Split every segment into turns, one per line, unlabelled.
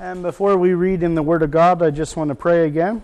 And before we read in the Word of God, I just want to pray again.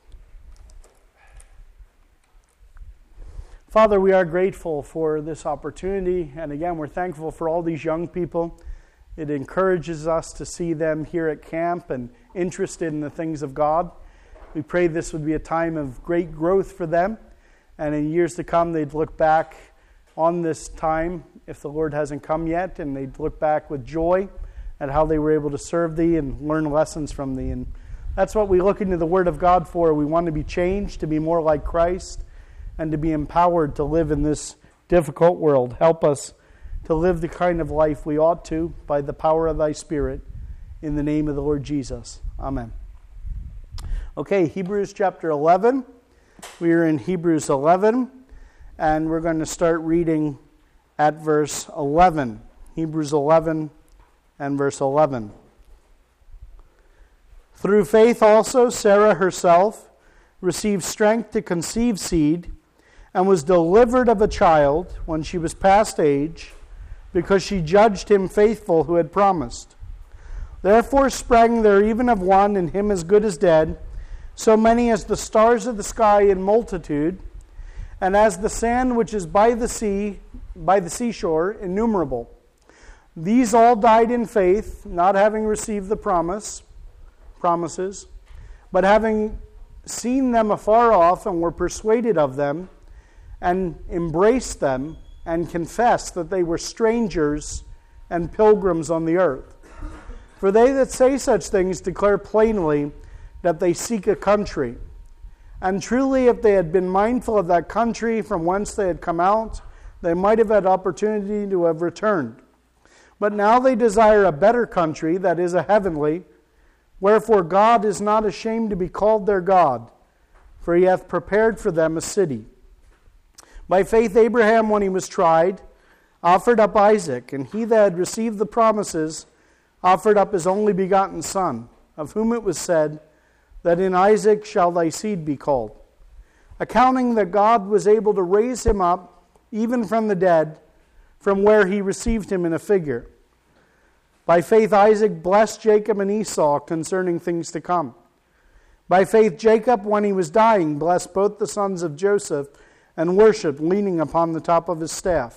Father, we are grateful for this opportunity, and again, we're thankful for all these young people. It encourages us to see them here at camp and interested in the things of God. We pray this would be a time of great growth for them, and in years to come, they'd look back on this time, if the Lord hasn't come yet, and they'd look back with joy at how they were able to serve Thee and learn lessons from Thee. And that's what we look into the Word of God for. We want to be changed, to be more like Christ, and to be empowered to live in this difficult world. Help us to live the kind of life we ought to by the power of Thy Spirit. In the name of the Lord Jesus. Amen. Okay, Hebrews chapter 11. We are in Hebrews 11, and we're going to start reading at verse 11. Hebrews 11 and verse 11. Through faith also Sarah herself received strength to conceive seed, and was delivered of a child when she was past age, because she judged him faithful who had promised. Therefore sprang there even of one, and him as good as dead, so many as the stars of the sky in multitude, and as the sand which is by the seashore, innumerable. These all died in faith, not having received the promises, but having seen them afar off, and were persuaded of them, and embraced them, and confessed that they were strangers and pilgrims on the earth. For they that say such things declare plainly that they seek a country. And truly, if they had been mindful of that country from whence they had come out, they might have had opportunity to have returned. But now they desire a better country, that is, a heavenly. Wherefore God is not ashamed to be called their God, for He hath prepared for them a city. By faith Abraham, when he was tried, offered up Isaac, and he that had received the promises offered up his only begotten son, of whom it was said, that in Isaac shall thy seed be called, accounting that God was able to raise him up, even from the dead, from where he received him in a figure. By faith Isaac blessed Jacob and Esau concerning things to come. By faith Jacob, when he was dying, blessed both the sons of Joseph, and worshipped, leaning upon the top of his staff.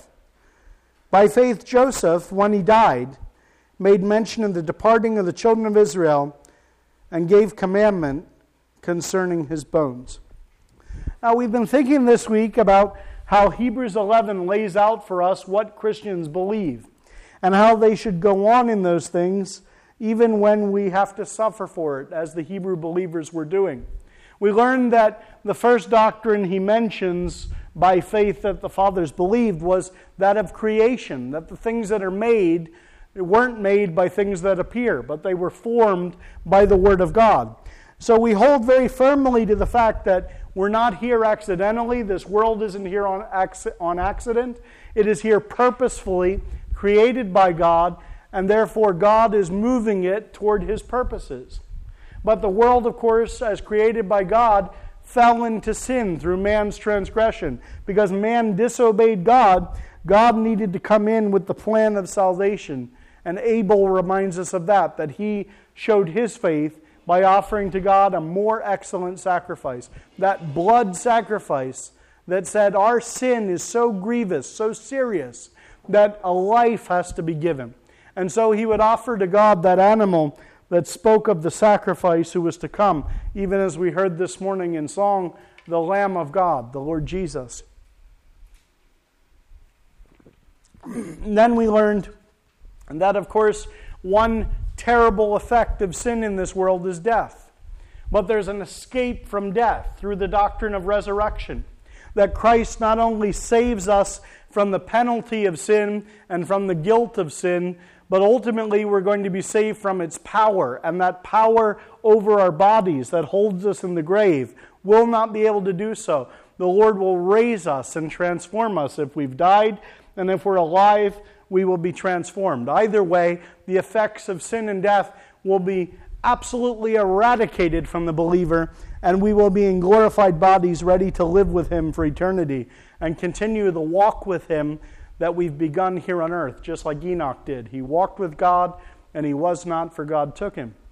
By faith Joseph, when he died, made mention of the departing of the children of Israel, and gave commandment concerning his bones. Now, we've been thinking this week about how Hebrews 11 lays out for us what Christians believe, and how they should go on in those things even when we have to suffer for it, as the Hebrew believers were doing. We learned that the first doctrine he mentions by faith that the fathers believed was that of creation, that the things that are made weren't made by things that appear, but they were formed by the Word of God. So we hold very firmly to the fact that we're not here accidentally. This world isn't here on accident. It is here purposefully, created by God, and therefore God is moving it toward His purposes. But the world, of course, as created by God, fell into sin through man's transgression. Because man disobeyed God, God needed to come in with the plan of salvation. And Abel reminds us of that he showed his faith by offering to God a more excellent sacrifice. That blood sacrifice that said our sin is so grievous, so serious, that a life has to be given. And so he would offer to God that animal that spoke of the sacrifice who was to come, even as we heard this morning in song, the Lamb of God, the Lord Jesus. And then we learned that, of course, one terrible effect of sin in this world is death. But there's an escape from death through the doctrine of resurrection. That Christ not only saves us from the penalty of sin and from the guilt of sin, but ultimately we're going to be saved from its power. And that power over our bodies that holds us in the grave will not be able to do so. The Lord will raise us and transform us if we've died, and if we're alive, we will be transformed. Either way, the effects of sin and death will be absolutely eradicated from the believer, and we will be in glorified bodies ready to live with Him for eternity and continue the walk with Him that we've begun here on earth, just like Enoch did. He walked with God, and he was not, for God took him.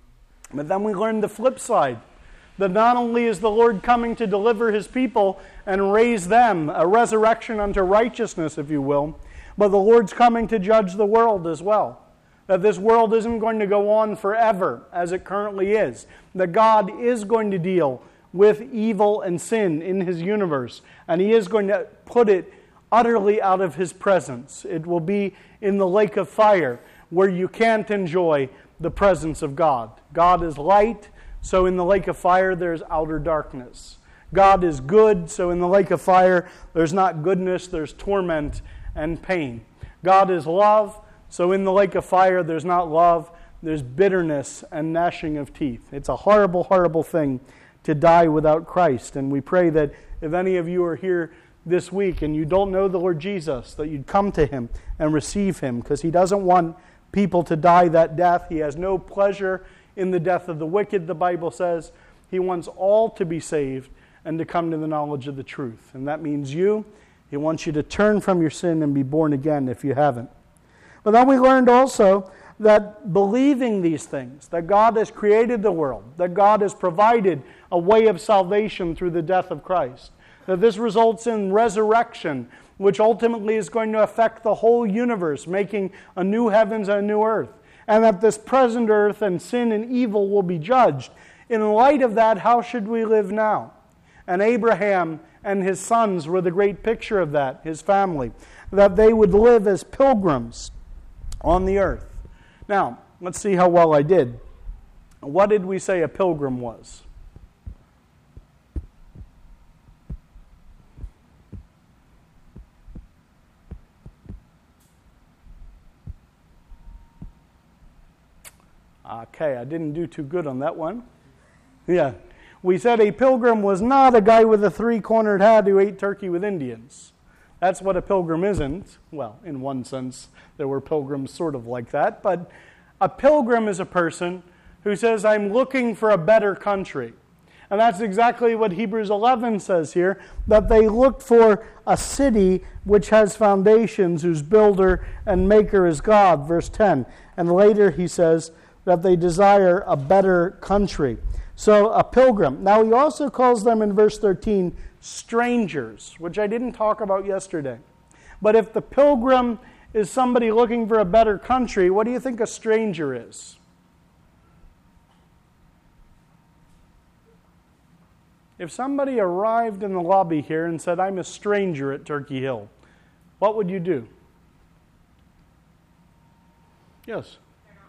But then we learn the flip side, that not only is the Lord coming to deliver his people and raise them, a resurrection unto righteousness, if you will, but the Lord's coming to judge the world as well. That this world isn't going to go on forever as it currently is. That God is going to deal with evil and sin in his universe, and he is going to put it utterly out of his presence. It will be in the lake of fire where you can't enjoy the presence of God. God is light, so in the lake of fire there's outer darkness. God is good, so in the lake of fire there's not goodness, there's torment and pain. God is love, so in the lake of fire there's not love, there's bitterness and gnashing of teeth. It's a horrible, horrible thing to die without Christ. And we pray that if any of you are here this week and you don't know the Lord Jesus, that you'd come to him and receive him, because he doesn't want people to die that death. He has no pleasure in the death of the wicked, the Bible says. He wants all to be saved and to come to the knowledge of the truth. And that means you. He wants you to turn from your sin and be born again if you haven't. But then we learned also that believing these things, that God has created the world, that God has provided a way of salvation through the death of Christ, that this results in resurrection, which ultimately is going to affect the whole universe, making a new heavens and a new earth, and that this present earth and sin and evil will be judged. In light of that, how should we live now? And Abraham and his sons were the great picture of that, his family, that they would live as pilgrims on the earth. Now, let's see how well I did. What did we say a pilgrim was? Okay, I didn't do too good on that one. Yeah. We said a pilgrim was not a guy with a three-cornered hat who ate turkey with Indians. That's what a pilgrim isn't. Well, in one sense, there were pilgrims sort of like that. But a pilgrim is a person who says, I'm looking for a better country. And that's exactly what Hebrews 11 says here, that they looked for a city which has foundations, whose builder and maker is God, verse 10. And later he says that they desire a better country. So a pilgrim. Now he also calls them in verse 13 strangers, which I didn't talk about yesterday. But if the pilgrim is somebody looking for a better country, what do you think a stranger is? If somebody arrived in the lobby here and said, I'm a stranger at Turkey Hill, what would you do? Yes.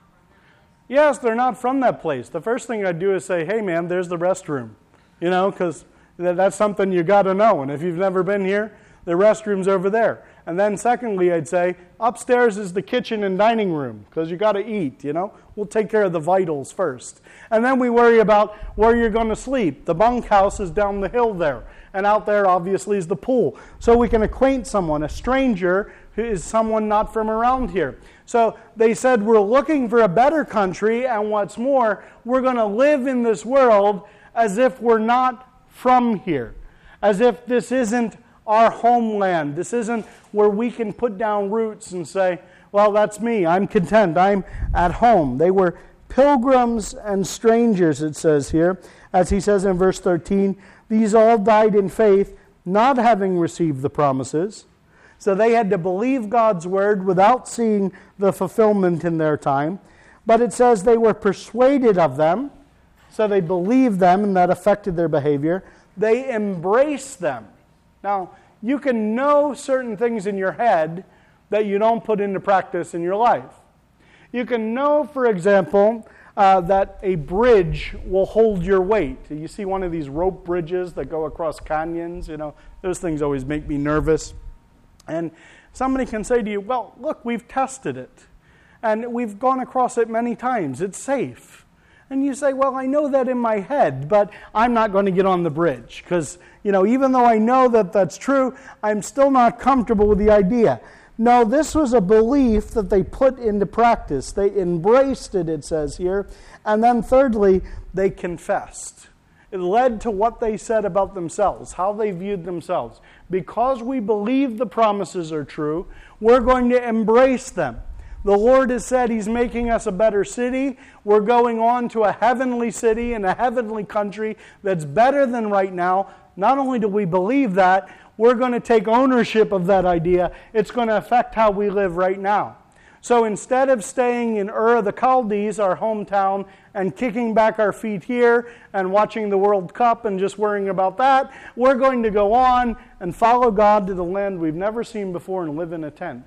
Yes, they're not from that place. The first thing I'd do is say, hey man, there's the restroom. You know, because that's something you got to know. And if you've never been here, the restroom's over there. And then secondly, I'd say, upstairs is the kitchen and dining room, because you got to eat, you know. We'll take care of the vitals first. And then we worry about where you're going to sleep. The bunkhouse is down the hill there. And out there, obviously, is the pool. So we can acquaint someone. A stranger who is someone not from around here. So they said, we're looking for a better country, and what's more, we're going to live in this world as if we're not from here. As if this isn't our homeland. This isn't where we can put down roots and say, well, that's me. I'm content. I'm at home. They were pilgrims and strangers, it says here. As he says in verse 13, these all died in faith, not having received the promises. So they had to believe God's word without seeing the fulfillment in their time. But it says they were persuaded of them. So they believed them, and that affected their behavior. They embraced them. Now, you can know certain things in your head that you don't put into practice in your life. You can know, for example, that a bridge will hold your weight. You see one of these rope bridges that go across canyons, you know, those things always make me nervous. And somebody can say to you, well, look, we've tested it. And we've gone across it many times. It's safe. And you say, well, I know that in my head, but I'm not going to get on the bridge. Because, you know, even though I know that that's true, I'm still not comfortable with the idea. No, this was a belief that they put into practice. They embraced it, it says here. And then thirdly, they confessed. It led to what they said about themselves, how they viewed themselves. Because we believe the promises are true, we're going to embrace them. The Lord has said He's making us a better city. We're going on to a heavenly city and a heavenly country that's better than right now. Not only do we believe that, we're going to take ownership of that idea. It's going to affect how we live right now. So instead of staying in Ur of the Chaldees, our hometown, and kicking back our feet here and watching the World Cup and just worrying about that, we're going to go on and follow God to the land we've never seen before and live in a tent.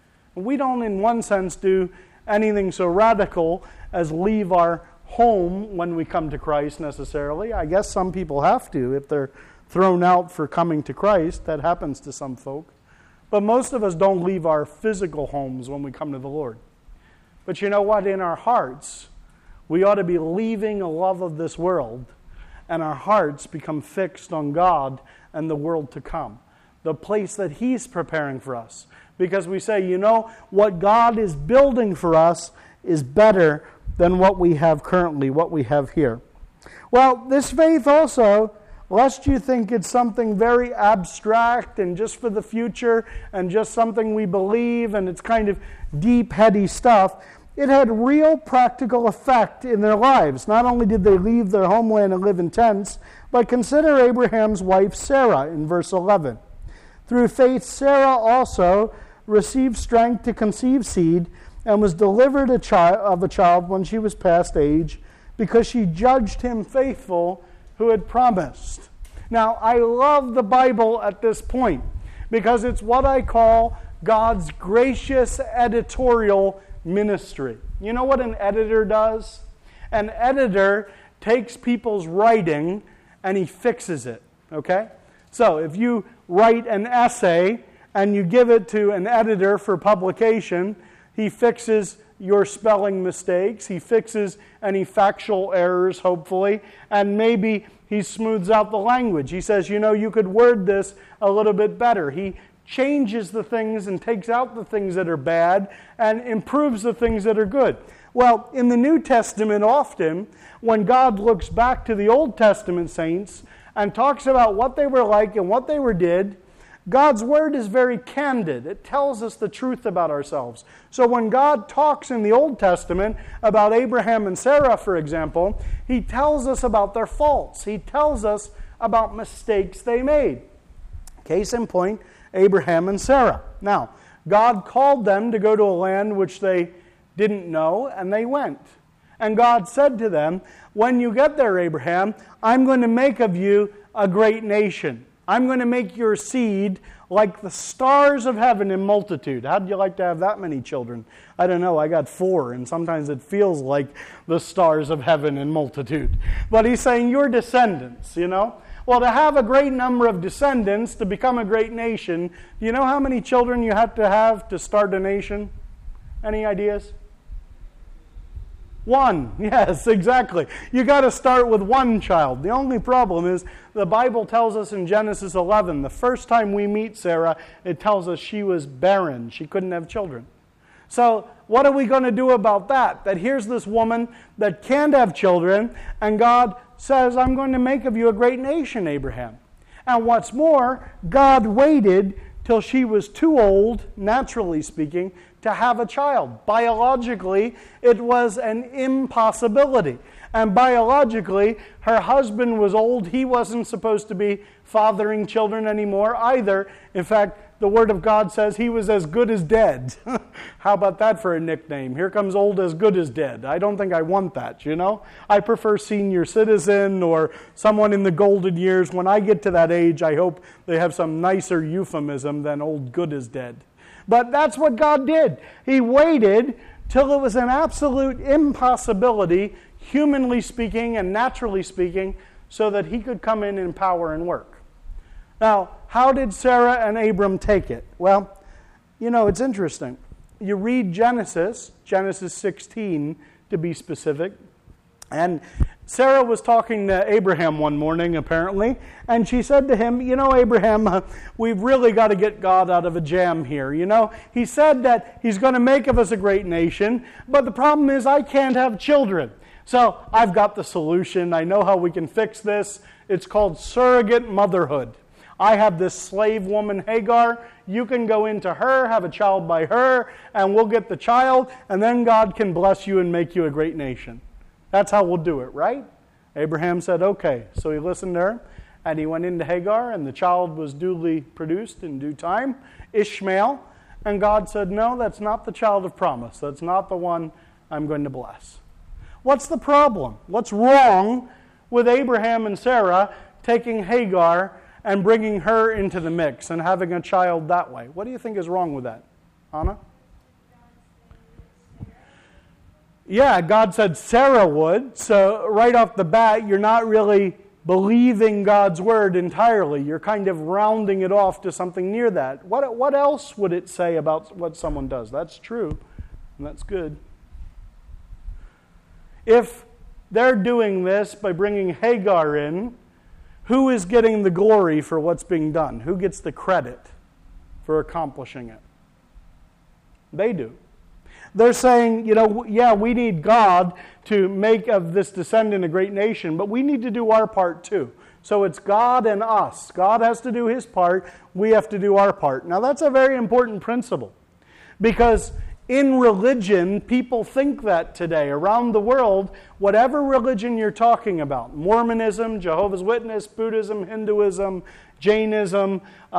We don't, in one sense, do anything so radical as leave our home when we come to Christ necessarily. I guess some people have to if they're thrown out for coming to Christ. That happens to some folk. But most of us don't leave our physical homes when we come to the Lord. But you know what? In our hearts, we ought to be leaving a love of this world, and our hearts become fixed on God and the world to come, the place that He's preparing for us. Because we say, you know, what God is building for us is better than what we have currently, what we have here. Well, this faith also, lest you think it's something very abstract and just for the future and just something we believe and it's kind of deep, heady stuff, it had real practical effect in their lives. Not only did they leave their homeland and live in tents, but consider Abraham's wife Sarah in verse 11. Through faith, Sarah also received strength to conceive seed and was delivered of a child when she was past age because she judged him faithful who had promised. Now, I love the Bible at this point because it's what I call God's gracious editorial ministry. You know what an editor does? An editor takes people's writing and he fixes it, okay? So if you write an essay and you give it to an editor for publication, he fixes your spelling mistakes, he fixes any factual errors, hopefully, and maybe he smooths out the language. He says, you know, you could word this a little bit better. He changes the things and takes out the things that are bad and improves the things that are good. Well, in the New Testament often, when God looks back to the Old Testament saints and talks about what they were like and what they did, God's Word is very candid. It tells us the truth about ourselves. So when God talks in the Old Testament about Abraham and Sarah, for example, He tells us about their faults. He tells us about mistakes they made. Case in point, Abraham and Sarah. Now, God called them to go to a land which they didn't know, and they went. And God said to them, when you get there, Abraham, I'm going to make of you a great nation. I'm going to make your seed like the stars of heaven in multitude. How'd you like to have that many children? I don't know, I got 4, and sometimes it feels like the stars of heaven in multitude. But He's saying your descendants, you know. Well, to have a great number of descendants, to become a great nation, do you know how many children you have to start a nation? Any ideas? 1. Yes, exactly. You got to start with 1 child. The only problem is the Bible tells us in Genesis 11, the first time we meet Sarah, it tells us she was barren. She couldn't have children. So what are we going to do about that? That here's this woman that can't have children, and God says, I'm going to make of you a great nation, Abraham. And what's more, God waited till she was too old, naturally speaking, to have a child. Biologically, it was an impossibility. And biologically, her husband was old. He wasn't supposed to be fathering children anymore either. In fact, the Word of God says he was as good as dead. How about that for a nickname? Here comes old as good as dead. I don't think I want that, you know? I prefer senior citizen or someone in the golden years. When I get to that age, I hope they have some nicer euphemism than old good as dead. But that's what God did. He waited till it was an absolute impossibility, humanly speaking and naturally speaking, so that He could come in power and work. Now, how did Sarah and Abram take it? Well, you know, it's interesting. You read Genesis 16 to be specific, and Sarah was talking to Abraham one morning, apparently, and she said to him, you know, Abraham, we've really got to get God out of a jam here. You know, He said that He's going to make of us a great nation, but the problem is I can't have children. So I've got the solution. I know how we can fix this. It's called surrogate motherhood. I have this slave woman, Hagar. You can go into her, have a child by her, and we'll get the child, and then God can bless you and make you a great nation. That's how we'll do it, right? Abraham said, okay. So he listened to her, and he went into Hagar, and the child was duly produced in due time, Ishmael. And God said, no, that's not the child of promise. That's not the one I'm going to bless. What's the problem? What's wrong with Abraham and Sarah taking Hagar and bringing her into the mix and having a child that way? What do you think is wrong with that? Anna? Yeah, God said Sarah would. So right off the bat, you're not really believing God's word entirely. You're kind of rounding it off to something near that. What else would it say about what someone does? That's true, and that's good. If they're doing this by bringing Hagar in, who is getting the glory for what's being done? Who gets the credit for accomplishing it? They do. They're saying, yeah, we need God to make of this descendant a great nation, but we need to do our part too. So it's God and us. God has to do his part. We have to do our part. Now that's a very important principle, because in religion, people think that today. Around the world, whatever religion you're talking about, Mormonism, Jehovah's Witness, Buddhism, Hinduism, Jainism,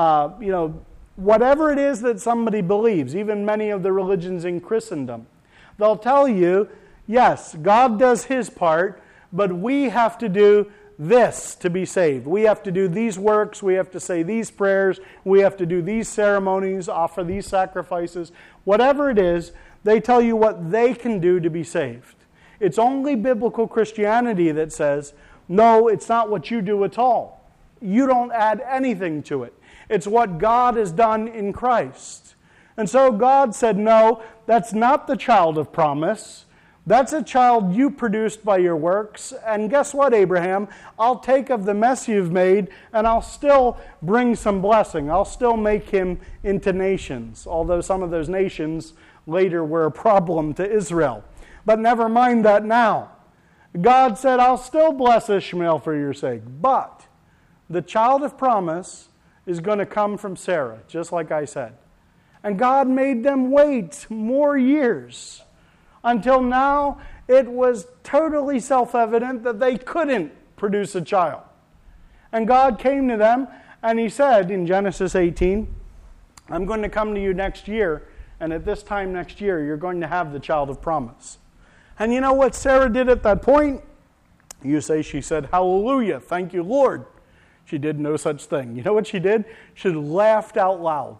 whatever it is that somebody believes, even many of the religions in Christendom, they'll tell you, yes, God does his part, but we have to do this to be saved. We have to do these works, we have to say these prayers, we have to do these ceremonies, offer these sacrifices. Whatever it is, they tell you what they can do to be saved. It's only biblical Christianity that says, no, it's not what you do at all. You don't add anything to it. It's what God has done in Christ. And so God said, no, that's not the child of promise. That's a child you produced by your works. And guess what, Abraham? I'll take of the mess you've made, and I'll still bring some blessing. I'll still make him into nations, although some of those nations later were a problem to Israel. But never mind that now. God said, I'll still bless Ishmael for your sake. But the child of promise is going to come from Sarah, just like I said. And God made them wait more years. Until now, it was totally self-evident that they couldn't produce a child. And God came to them, and he said in Genesis 18, I'm going to come to you next year, and at this time next year, you're going to have the child of promise. And you know what Sarah did at that point? You say she said, hallelujah, thank you, Lord. She did no such thing. You know what she did? She laughed out loud.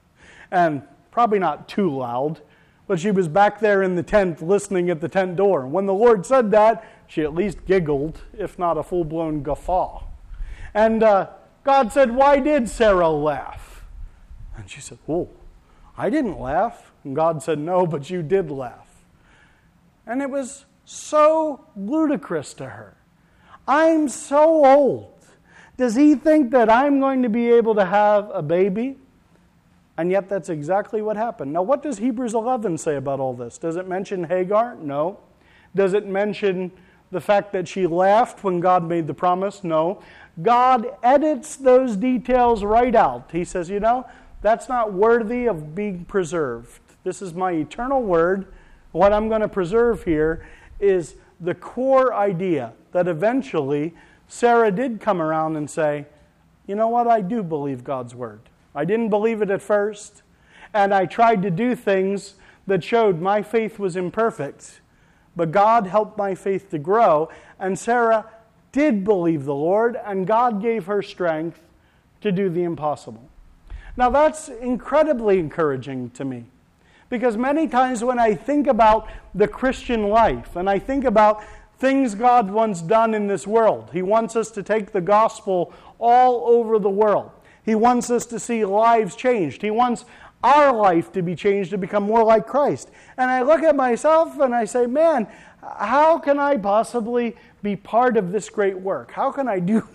And probably not too loud, but she was back there in the tent listening at the tent door. And when the Lord said that, she at least giggled, if not a full-blown guffaw. And God said, why did Sarah laugh? And she said, oh, I didn't laugh. And God said, no, but you did laugh. And it was so ludicrous to her. I'm so old. Does he think that I'm going to be able to have a baby? And yet that's exactly what happened. Now, what does Hebrews 11 say about all this? Does it mention Hagar? No. Does it mention the fact that she laughed when God made the promise? No. God edits those details right out. He says, that's not worthy of being preserved. This is my eternal word. What I'm going to preserve here is the core idea that eventually Sarah did come around and say, you know what, I do believe God's word. I didn't believe it at first, and I tried to do things that showed my faith was imperfect, but God helped my faith to grow, and Sarah did believe the Lord, and God gave her strength to do the impossible. Now that's incredibly encouraging to me, because many times when I think about the Christian life, and I think about things God wants done in this world, He wants us to take the gospel all over the world. He wants us to see lives changed. He wants our life to be changed to become more like Christ. And I look at myself and I say, man, how can I possibly be part of this great work? How can I do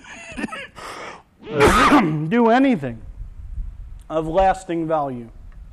anything of lasting value?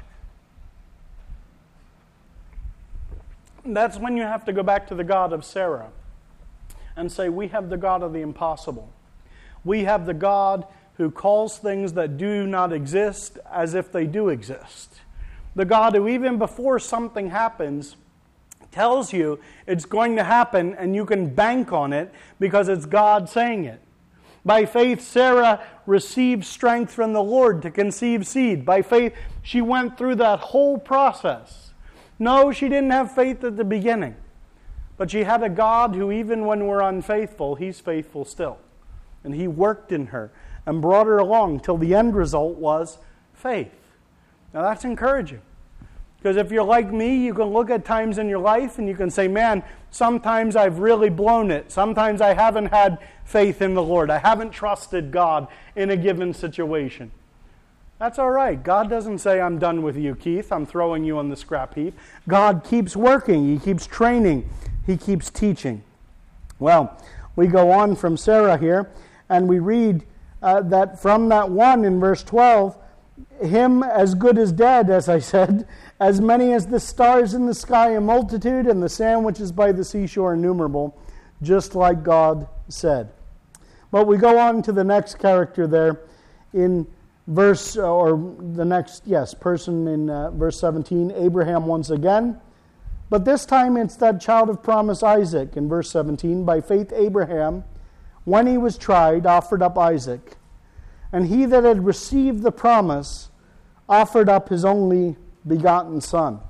That's when you have to go back to the God of Sarah and say, we have the God of the impossible. We have the God who calls things that do not exist as if they do exist. The God who even before something happens tells you it's going to happen and you can bank on it because it's God saying it. By faith, Sarah received strength from the Lord to conceive seed. By faith, she went through that whole process. No, she didn't have faith at the beginning. But she had a God who, even when we're unfaithful, He's faithful still. And He worked in her and brought her along till the end result was faith. Now that's encouraging. Because if you're like me, you can look at times in your life and you can say, man, sometimes I've really blown it. Sometimes I haven't had faith in the Lord. I haven't trusted God in a given situation. That's all right. God doesn't say, I'm done with you, Keith. I'm throwing you on the scrap heap. God keeps working. He keeps training. He keeps teaching. Well, we go on from Sarah here, and we read that from that one in verse 12, him as good as dead, as I said, as many as the stars in the sky a multitude, and the sand which is by the seashore innumerable, just like God said. But we go on to the next character there in verse, or the next, person in verse 17, Abraham once again. But this time it's that child of promise, Isaac, in verse 17. By faith Abraham, when he was tried, offered up Isaac. And he that had received the promise offered up his only begotten son,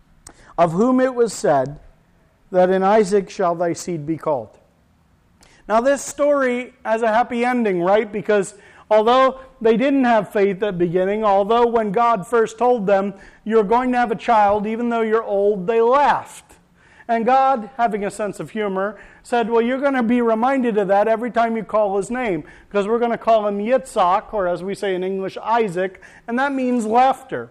of whom it was said, that in Isaac shall thy seed be called. Now this story has a happy ending, right? Because although they didn't have faith at the beginning, although when God first told them, you're going to have a child, even though you're old, they laughed. And God, having a sense of humor, said, well, you're going to be reminded of that every time you call his name, because we're going to call him Yitzhak, or as we say in English, Isaac, and that means laughter.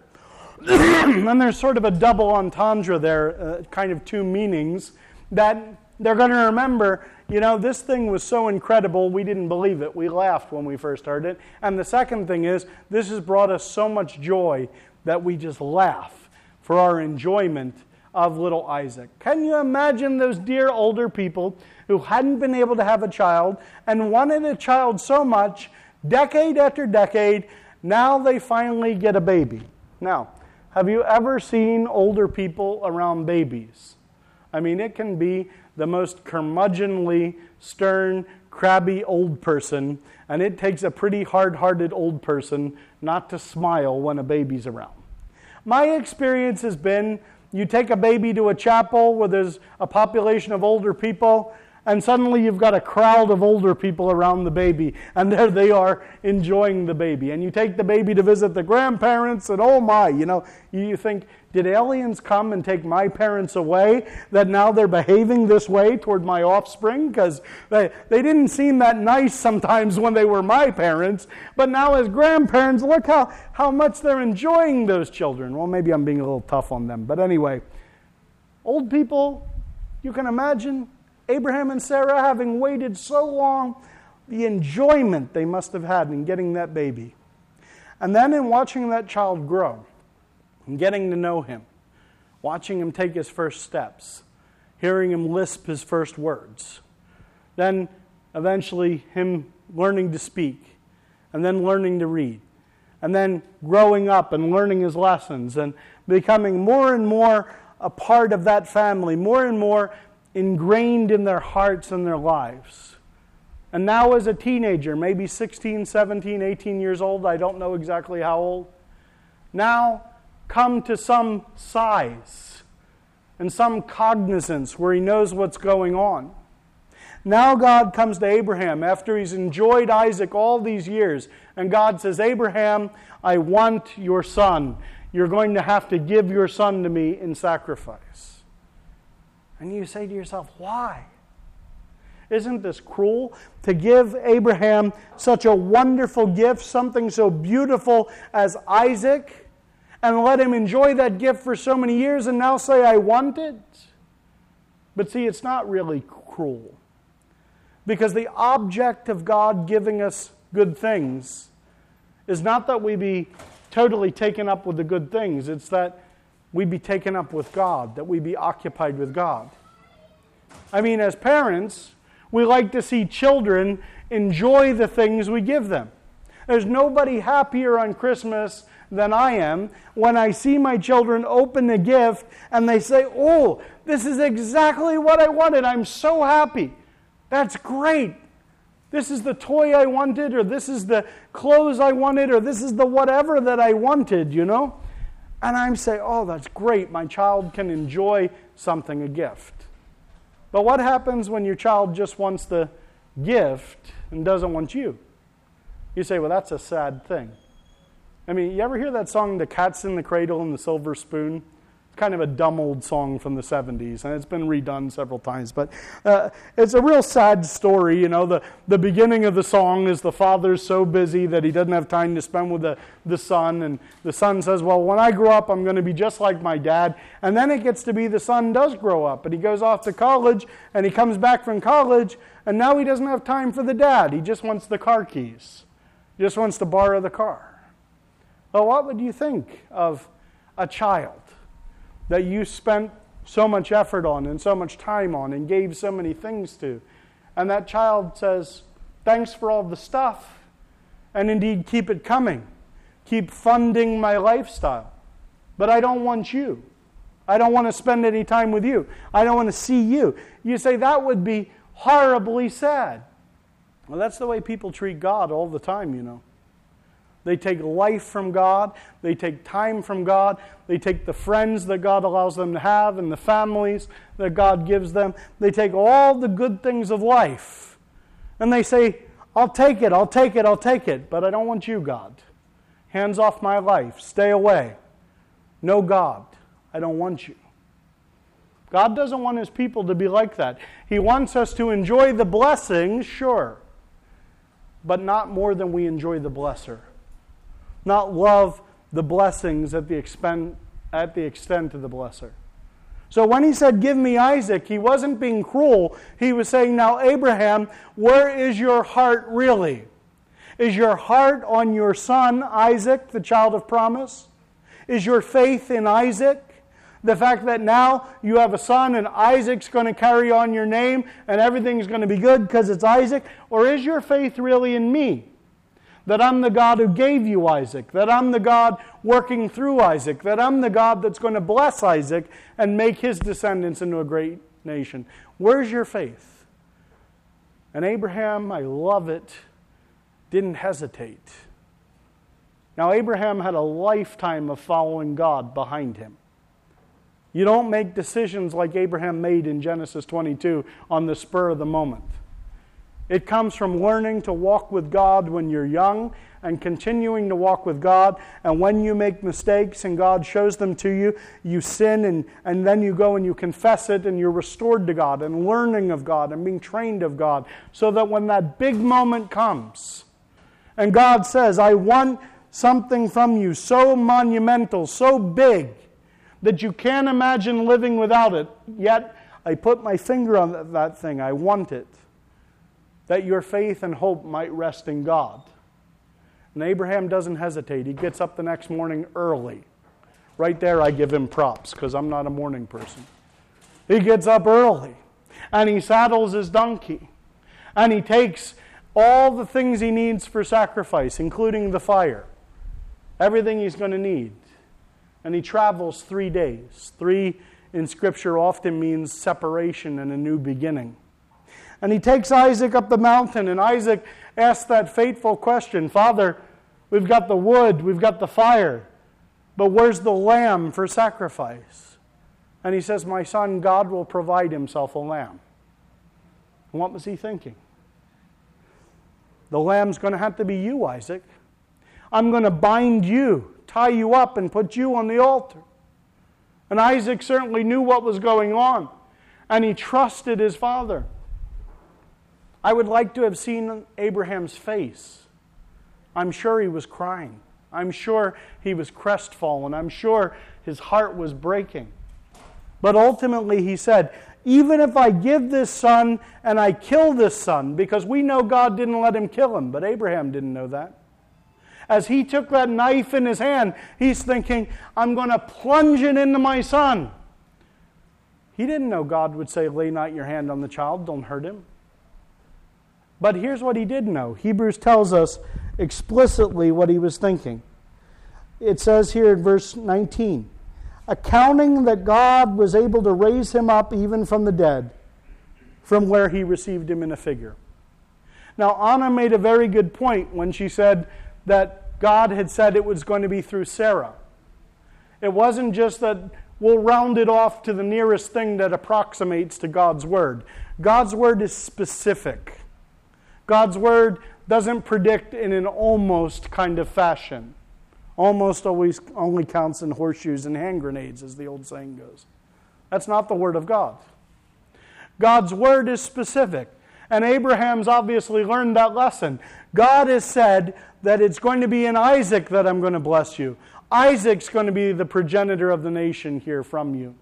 And there's sort of a double entendre there, kind of two meanings, that they're going to remember, this thing was so incredible, we didn't believe it. We laughed when we first heard it. And the second thing is, this has brought us so much joy that we just laugh for our enjoyment of little Isaac. Can you imagine those dear older people who hadn't been able to have a child and wanted a child so much, decade after decade, now they finally get a baby? Now, have you ever seen older people around babies? I mean, it can be the most curmudgeonly, stern, crabby old person, and it takes a pretty hard-hearted old person not to smile when a baby's around. My experience has been, you take a baby to a chapel where there's a population of older people, and suddenly you've got a crowd of older people around the baby, and there they are enjoying the baby. And you take the baby to visit the grandparents, and oh my, you think, did aliens come and take my parents away, that now they're behaving this way toward my offspring? Because they didn't seem that nice sometimes when they were my parents, but now as grandparents, look how much they're enjoying those children. Well, maybe I'm being a little tough on them, but anyway, old people, you can imagine Abraham and Sarah having waited so long, the enjoyment they must have had in getting that baby. And then in watching that child grow, and getting to know him, watching him take his first steps, hearing him lisp his first words, then eventually him learning to speak, and then learning to read, and then growing up and learning his lessons, and becoming more and more a part of that family, more and more ingrained in their hearts and their lives. And now as a teenager, maybe 16, 17, 18 years old, I don't know exactly how old, now come to some size and some cognizance where he knows what's going on. Now God comes to Abraham after he's enjoyed Isaac all these years, and God says, Abraham, I want your son. You're going to have to give your son to me in sacrifice. And you say to yourself, why? Isn't this cruel to give Abraham such a wonderful gift, something so beautiful as Isaac, and let him enjoy that gift for so many years and now say, I want it? But see, it's not really cruel. Because the object of God giving us good things is not that we be totally taken up with the good things. It's that we be taken up with God, that we be occupied with God. I mean, as parents, we like to see children enjoy the things we give them. There's nobody happier on Christmas than I am when I see my children open a gift and they say, "Oh, this is exactly what I wanted. I'm so happy. That's great. This is the toy I wanted, or this is the clothes I wanted, or this is the whatever that I wanted, you know?" And I'm saying, "Oh, that's great. My child can enjoy something, a gift." But what happens when your child just wants the gift and doesn't want you? You say, "Well, that's a sad thing." I mean, you ever hear that song, "The Cat's in the Cradle and the Silver Spoon"? It's kind of a dumb old song from the 70s, and it's been redone several times. But it's a real sad story. You know, the beginning of the song is the father's so busy that he doesn't have time to spend with the son. And the son says, "Well, when I grow up, I'm going to be just like my dad." And then it gets to be the son does grow up, and he goes off to college, and he comes back from college, and now he doesn't have time for the dad. He just wants the car keys. He just wants to borrow the car. Well, what would you think of a child that you spent so much effort on and so much time on and gave so many things to? And that child says, "Thanks for all the stuff, and indeed keep it coming. Keep funding my lifestyle. But I don't want you. I don't want to spend any time with you. I don't want to see you." You say that would be horribly sad. Well, that's the way people treat God all the time, you know. They take life from God. They take time from God. They take the friends that God allows them to have and the families that God gives them. They take all the good things of life. And they say, "I'll take it, I'll take it, I'll take it. But I don't want you, God. Hands off my life. Stay away. No, God, I don't want you." God doesn't want His people to be like that. He wants us to enjoy the blessings, sure, but not more than we enjoy the blesser. Not love the blessings at the extent of the blesser. So when He said, "Give me Isaac," He wasn't being cruel. He was saying, "Now, Abraham, where is your heart really? Is your heart on your son, Isaac, the child of promise? Is your faith in Isaac? The fact that now you have a son and Isaac's going to carry on your name and everything's going to be good because it's Isaac? Or is your faith really in me? That I'm the God who gave you Isaac, that I'm the God working through Isaac, that I'm the God that's going to bless Isaac and make his descendants into a great nation. Where's your faith?" And Abraham, I love it, didn't hesitate. Now, Abraham had a lifetime of following God behind him. You don't make decisions like Abraham made in Genesis 22 on the spur of the moment. It comes from learning to walk with God when you're young and continuing to walk with God. And when you make mistakes and God shows them to you, you sin and then you go and you confess it and you're restored to God and learning of God and being trained of God. So that when that big moment comes and God says, "I want something from you so monumental, so big that you can't imagine living without it, yet I put my finger on that thing, I want it," that your faith and hope might rest in God. And Abraham doesn't hesitate. He gets up the next morning early. Right there, I give him props because I'm not a morning person. He gets up early and he saddles his donkey and he takes all the things he needs for sacrifice, including the fire, everything he's going to need. And he travels 3 days. 3 in Scripture often means separation and a new beginning. And he takes Isaac up the mountain, and Isaac asks that fateful question, "Father, we've got the wood, we've got the fire, but where's the lamb for sacrifice?" And he says, "My son, God will provide himself a lamb." And what was he thinking? The lamb's going to have to be you, Isaac. I'm going to bind you, tie you up, and put you on the altar. And Isaac certainly knew what was going on, and he trusted his father. I would like to have seen Abraham's face. I'm sure he was crying. I'm sure he was crestfallen. I'm sure his heart was breaking. But ultimately he said, "Even if I give this son and I kill this son," because we know God didn't let him kill him, but Abraham didn't know that. As he took that knife in his hand, he's thinking, "I'm going to plunge it into my son." He didn't know God would say, "Lay not your hand on the child, don't hurt him." But here's what he did know. Hebrews tells us explicitly what he was thinking. It says here in verse 19, accounting that God was able to raise him up even from the dead, from where he received him in a figure. Now, Anna made a very good point when she said that God had said it was going to be through Sarah. It wasn't just that we'll round it off to the nearest thing that approximates to God's word. God's word is specific. God's word doesn't predict in an almost kind of fashion. Almost always only counts in horseshoes and hand grenades, as the old saying goes. That's not the word of God. God's word is specific. And Abraham's obviously learned that lesson. God has said that it's going to be in Isaac that I'm going to bless you. Isaac's going to be the progenitor of the nation here from you.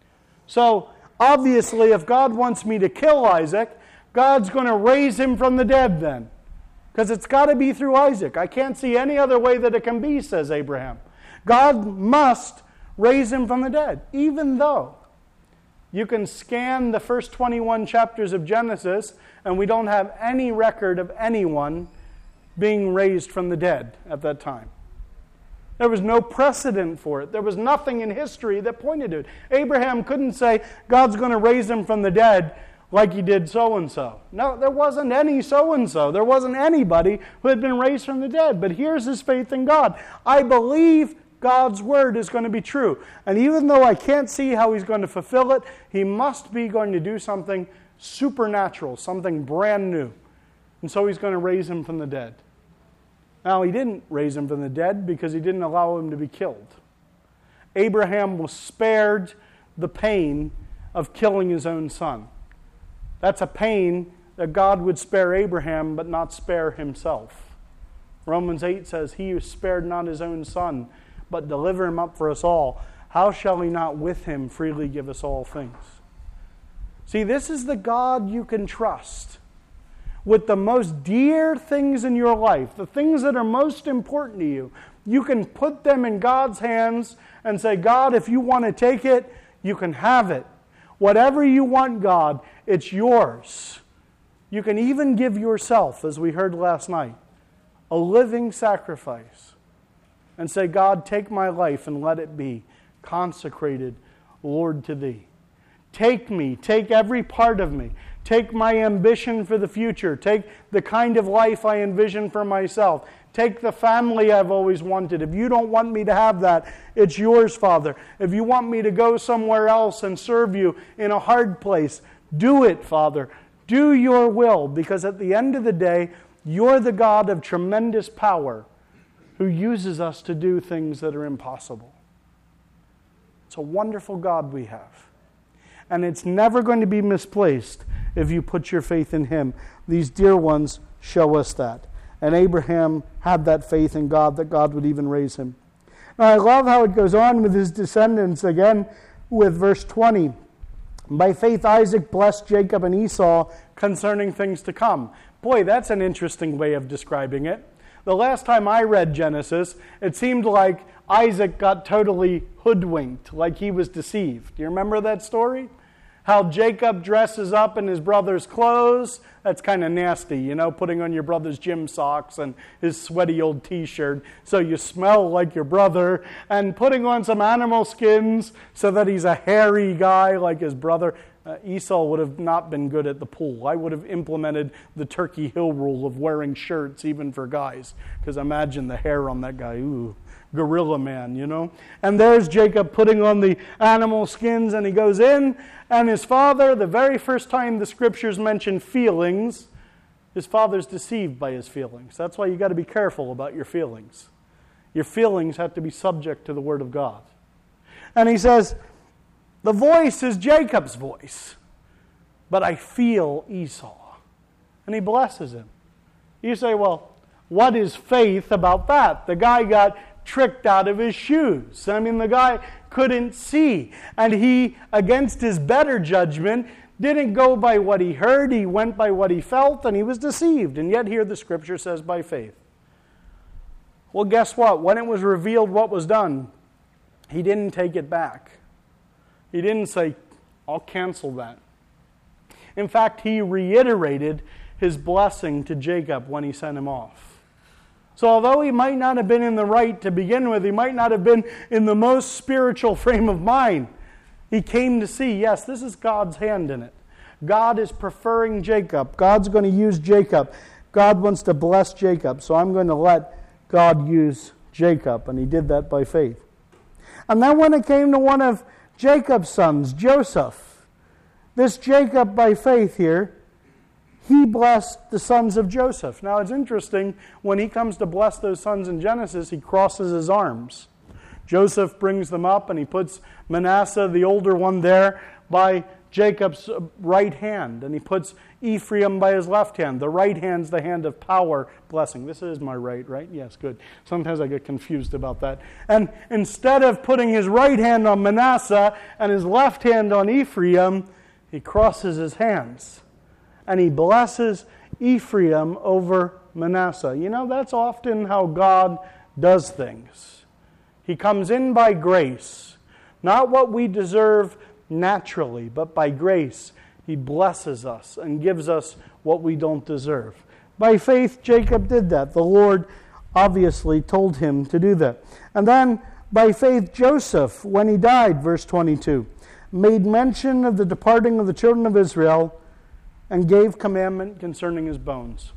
So, obviously, if God wants me to kill Isaac, God's going to raise him from the dead then. Because it's got to be through Isaac. I can't see any other way that it can be, says Abraham. God must raise him from the dead, even though you can scan the first 21 chapters of Genesis and we don't have any record of anyone being raised from the dead at that time. There was no precedent for it. There was nothing in history that pointed to it. Abraham couldn't say, God's going to raise him from the dead like he did so-and-so. No, there wasn't any so-and-so. There wasn't anybody who had been raised from the dead. But here's his faith in God. I believe God's word is going to be true. And even though I can't see how he's going to fulfill it, he must be going to do something supernatural, something brand new. And so he's going to raise him from the dead. Now, he didn't raise him from the dead because he didn't allow him to be killed. Abraham was spared the pain of killing his own son. That's a pain that God would spare Abraham but not spare himself. Romans 8 says, he who spared not his own son, but deliver him up for us all, how shall he not with him freely give us all things? See, this is the God you can trust with the most dear things in your life, the things that are most important to you. You can put them in God's hands and say, God, if you want to take it, you can have it. Whatever you want, God, it's yours. You can even give yourself, as we heard last night, a living sacrifice. And say, God, take my life and let it be consecrated, Lord, to Thee. Take me, take every part of me. Take my ambition for the future. Take the kind of life I envision for myself. Take the family I've always wanted. If you don't want me to have that, it's yours, Father. If you want me to go somewhere else and serve you in a hard place, do it, Father. Do your will, because at the end of the day, you're the God of tremendous power who uses us to do things that are impossible. It's a wonderful God we have. And it's never going to be misplaced if you put your faith in Him. These dear ones show us that. And Abraham had that faith in God, that God would even raise him. Now, I love how it goes on with his descendants again with verse 20. By faith Isaac blessed Jacob and Esau concerning things to come. Boy, that's an interesting way of describing it. The last time I read Genesis, it seemed like Isaac got totally hoodwinked, like he was deceived. Do you remember that story? How Jacob dresses up in his brother's clothes. That's kind of nasty, you know, putting on your brother's gym socks and his sweaty old t-shirt so you smell like your brother, and putting on some animal skins so that he's a hairy guy like his brother. Esau would have not been good at the pool. I would have implemented the Turkey Hill rule of wearing shirts even for guys, because imagine the hair on that guy. Ooh, gorilla man, you know. And there's Jacob putting on the animal skins, and he goes in, and his father, the very first time the scriptures mention feelings, his father's deceived by his feelings. That's why you got to be careful about your feelings. Your feelings have to be subject to the Word of God. And he says, the voice is Jacob's voice, but I feel Esau. And he blesses him. You say, well, what is faith about that? The guy got tricked out of his shoes. I mean, the guy couldn't see. And he, against his better judgment, didn't go by what he heard. He went by what he felt, and he was deceived. And yet here the scripture says by faith. Well, guess what? When it was revealed what was done, he didn't take it back. He didn't say, I'll cancel that. In fact, he reiterated his blessing to Jacob when he sent him off. So although he might not have been in the right to begin with, he might not have been in the most spiritual frame of mind, he came to see, yes, this is God's hand in it. God is preferring Jacob. God's going to use Jacob. God wants to bless Jacob, so I'm going to let God use Jacob. And he did that by faith. And then when it came to one of Jacob's sons, Joseph, this Jacob by faith here, he blessed the sons of Joseph. Now it's interesting, when he comes to bless those sons in Genesis, he crosses his arms. Joseph brings them up and he puts Manasseh, the older one, there by Jacob's right hand, and he puts Ephraim by his left hand. The right hand's the hand of power, blessing. This is my right? Yes, good. Sometimes I get confused about that. And instead of putting his right hand on Manasseh and his left hand on Ephraim, he crosses his hands, and he blesses Ephraim over Manasseh. You know, that's often how God does things. He comes in by grace, not what we deserve naturally, but by grace, he blesses us and gives us what we don't deserve. By faith, Jacob did that. The Lord obviously told him to do that. And then, by faith, Joseph, when he died, verse 22, made mention of the departing of the children of Israel and gave commandment concerning his bones.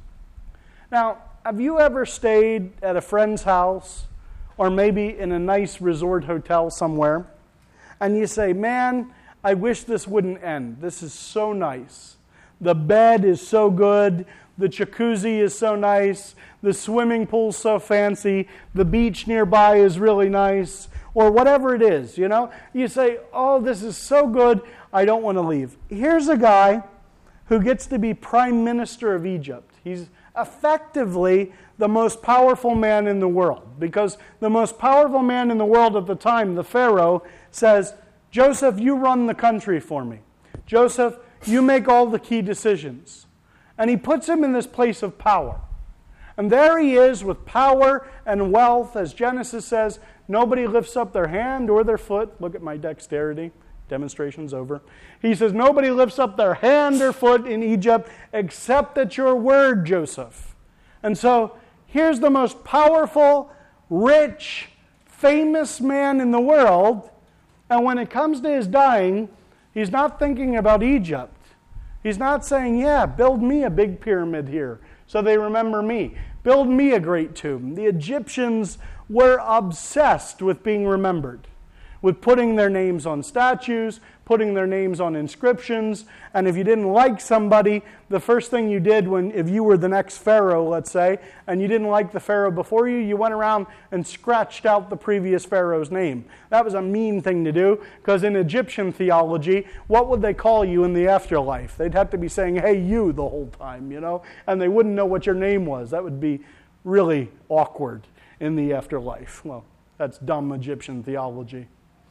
Now, have you ever stayed at a friend's house or maybe in a nice resort hotel somewhere, and you say, man, I wish this wouldn't end. This is so nice. The bed is so good. The jacuzzi is so nice. The swimming pool's so fancy. The beach nearby is really nice. Or whatever it is, you know. You say, oh, this is so good, I don't want to leave. Here's a guy who gets to be prime minister of Egypt. He's effectively the most powerful man in the world, because the most powerful man in the world at the time, the Pharaoh, says, Joseph, you run the country for me. Joseph, you make all the key decisions. And he puts him in this place of power. And there he is with power and wealth. As Genesis says, nobody lifts up their hand or their foot. Look at my dexterity. Demonstration's over. He says, nobody lifts up their hand or foot in Egypt except at your word, Joseph. And so here's the most powerful, rich, famous man in the world. And when it comes to his dying, he's not thinking about Egypt. He's not saying, yeah, build me a big pyramid here so they remember me. Build me a great tomb. The Egyptians were obsessed with being remembered, with putting their names on statues, putting their names on inscriptions. And if you didn't like somebody, the first thing you did if you were the next pharaoh, let's say, and you didn't like the pharaoh before you, you went around and scratched out the previous pharaoh's name. That was a mean thing to do, because in Egyptian theology, what would they call you in the afterlife? They'd have to be saying, hey, you, the whole time, you know, and they wouldn't know what your name was. That would be really awkward in the afterlife. Well, that's dumb Egyptian theology.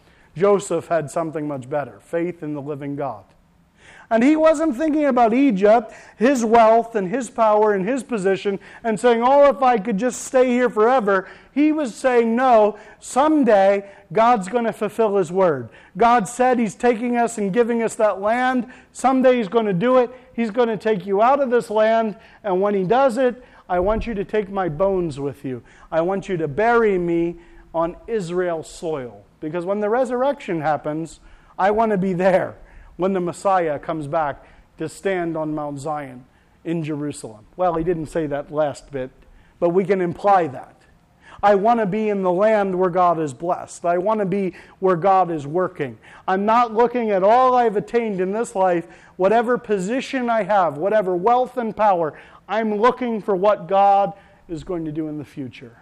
Joseph had something much better, faith in the living God. And he wasn't thinking about Egypt, his wealth and his power and his position, and saying, oh, if I could just stay here forever. He was saying, no, someday God's going to fulfill his word. God said he's taking us and giving us that land. Someday he's going to do it. He's going to take you out of this land, and when he does it, I want you to take my bones with you. I want you to bury me on Israel's soil. Because when the resurrection happens, I want to be there when the Messiah comes back to stand on Mount Zion in Jerusalem. Well, he didn't say that last bit, but we can imply that. I want to be in the land where God is blessed. I want to be where God is working. I'm not looking at all I've attained in this life, whatever position I have, whatever wealth and power. I'm looking for what God is going to do in the future.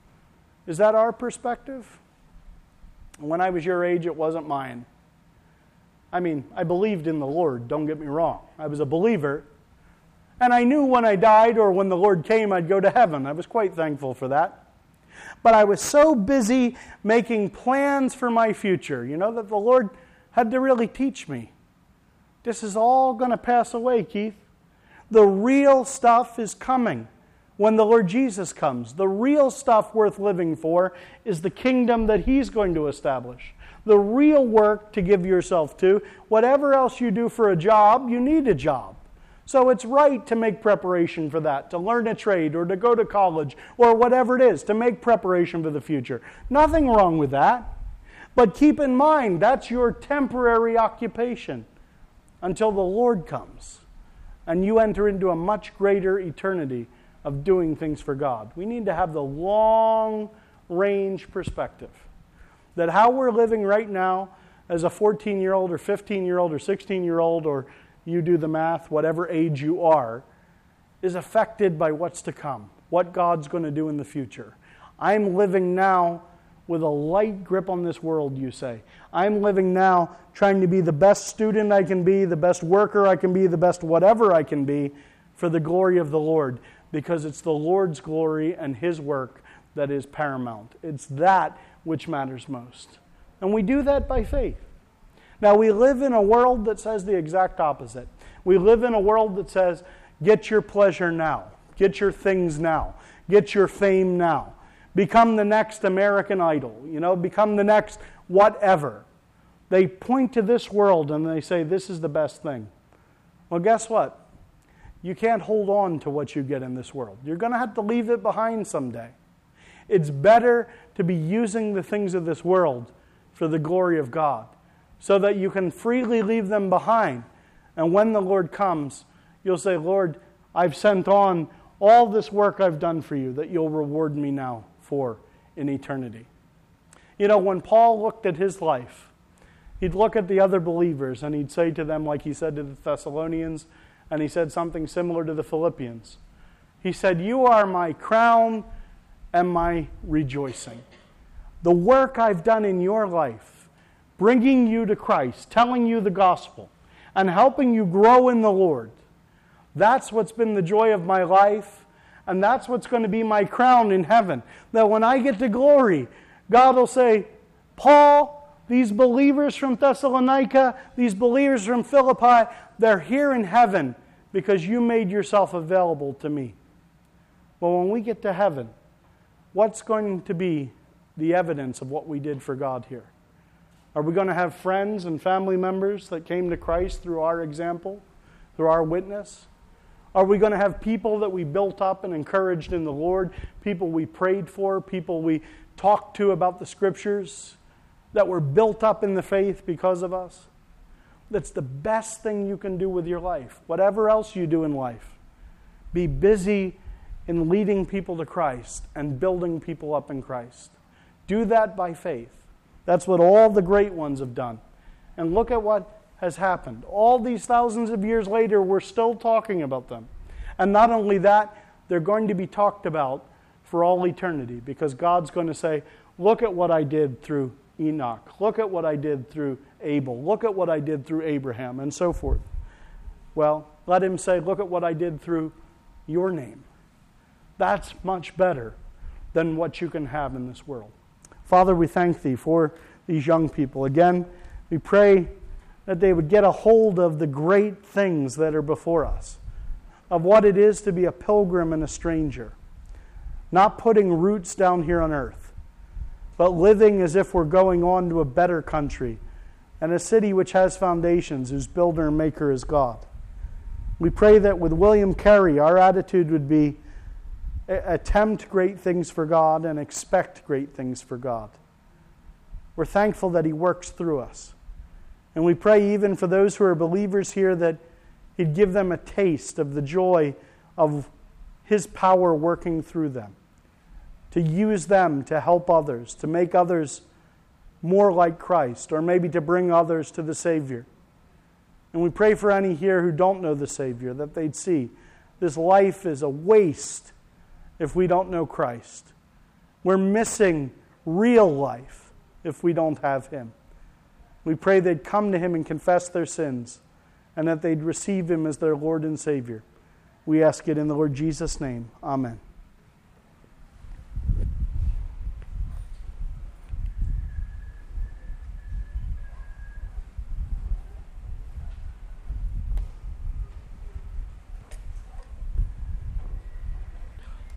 Is that our perspective? When I was your age, it wasn't mine. I mean, I believed in the Lord, don't get me wrong. I was a believer. And I knew when I died or when the Lord came, I'd go to heaven. I was quite thankful for that. But I was so busy making plans for my future, that the Lord had to really teach me. This is all going to pass away, Keith. The real stuff is coming. When the Lord Jesus comes, the real stuff worth living for is the kingdom that he's going to establish. The real work to give yourself to. Whatever else you do for a job, you need a job. So it's right to make preparation for that, to learn a trade or to go to college or whatever it is, to make preparation for the future. Nothing wrong with that. But keep in mind, that's your temporary occupation until the Lord comes and you enter into a much greater eternity of doing things for God. We need to have the long-range perspective that how we're living right now as a 14-year-old or 15-year-old or 16-year-old, or you do the math, whatever age you are, is affected by what's to come, what God's going to do in the future. I'm living now with a light grip on this world, you say. I'm living now trying to be the best student I can be, the best worker I can be, the best whatever I can be for the glory of the Lord, because it's the Lord's glory and His work that is paramount. It's that which matters most. And we do that by faith. Now, we live in a world that says the exact opposite. We live in a world that says, get your pleasure now. Get your things now. Get your fame now. Become the next American Idol. Become the next whatever. They point to this world and they say, this is the best thing. Well, guess what? You can't hold on to what you get in this world. You're going to have to leave it behind someday. It's better to be using the things of this world for the glory of God, so that you can freely leave them behind. And when the Lord comes, you'll say, Lord, I've sent on all this work I've done for you that you'll reward me now for in eternity. When Paul looked at his life, he'd look at the other believers and he'd say to them, like he said to the Thessalonians, and he said something similar to the Philippians. He said, you are my crown and my rejoicing. The work I've done in your life, bringing you to Christ, telling you the gospel, and helping you grow in the Lord, that's what's been the joy of my life, and that's what's going to be my crown in heaven. That when I get to glory, God will say, Paul, these believers from Thessalonica, these believers from Philippi, they're here in heaven because you made yourself available to me. Well, when we get to heaven, what's going to be the evidence of what we did for God here? Are we going to have friends and family members that came to Christ through our example, through our witness? Are we going to have people that we built up and encouraged in the Lord, people we prayed for, people we talked to about the Scriptures, that were built up in the faith because of us? That's the best thing you can do with your life. Whatever else you do in life, be busy in leading people to Christ and building people up in Christ. Do that by faith. That's what all the great ones have done. And look at what has happened. All these thousands of years later, we're still talking about them. And not only that, they're going to be talked about for all eternity, because God's going to say, look at what I did through Enoch. Look at what I did through Abel. Look at what I did through Abraham, and so forth. Well, let him say, look at what I did through your name. That's much better than what you can have in this world. Father, we thank Thee for these young people. Again, we pray that they would get a hold of the great things that are before us, of what it is to be a pilgrim and a stranger, not putting roots down here on earth, but living as if we're going on to a better country and a city which has foundations, whose builder and maker is God. We pray that with William Carey, our attitude would be attempt great things for God and expect great things for God. We're thankful that He works through us. And we pray even for those who are believers here that He'd give them a taste of the joy of His power working through them, to use them to help others, to make others more like Christ, or maybe to bring others to the Savior. And we pray for any here who don't know the Savior, that they'd see this life is a waste if we don't know Christ. We're missing real life if we don't have Him. We pray they'd come to Him and confess their sins, and that they'd receive Him as their Lord and Savior. We ask it in the Lord Jesus' name. Amen.